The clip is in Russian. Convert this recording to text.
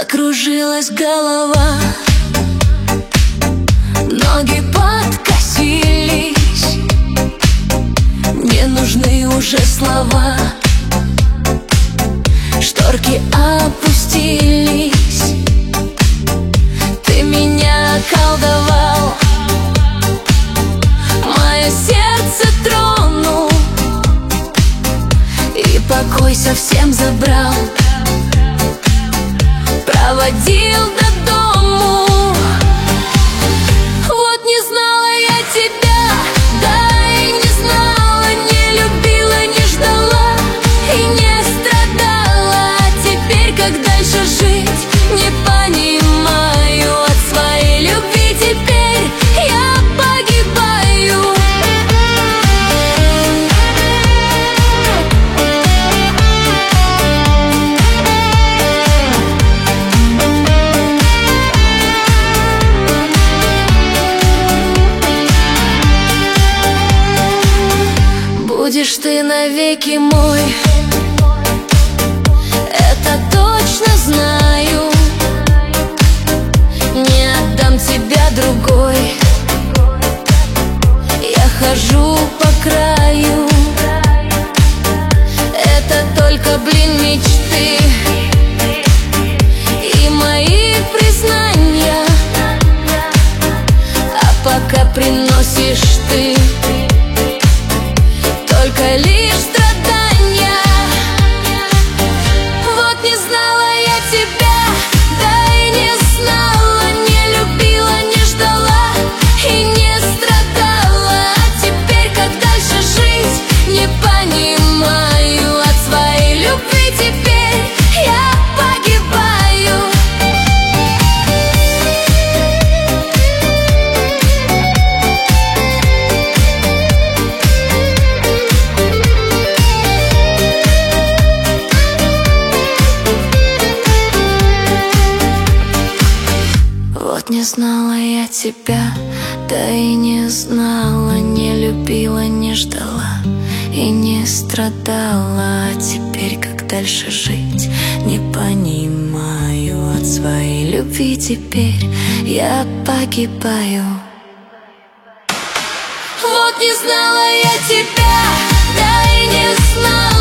Закружилась голова, ноги подкосились, не нужны уже слова. Шторки опустились, ты меня околдовал, мое сердце тронул и покой совсем забрал. Проводил до дому. Вот не знала я тебя, да и не знала, не любила, не ждала и не страдала. А теперь как дальше жить, не понимаю. От своей любви теперь я погибаю. Будешь ты навеки мой, это точно знаю. Не отдам тебя другой. Я хожу по краю, это только, мечты и мои признания. А пока приносишь ты только лишь страдания. Вот не знала я тебя, да и не знала, не любила, не ждала и не страдала. А теперь как дальше жить, не понимаю. От своей любви теперь я погибаю. Вот не знала я тебя, да и не знала, не любила, не ждала и не страдала. А теперь как дальше жить, не понимаю. От своей любви теперь я погибаю. Вот не знала я тебя, да и не знала.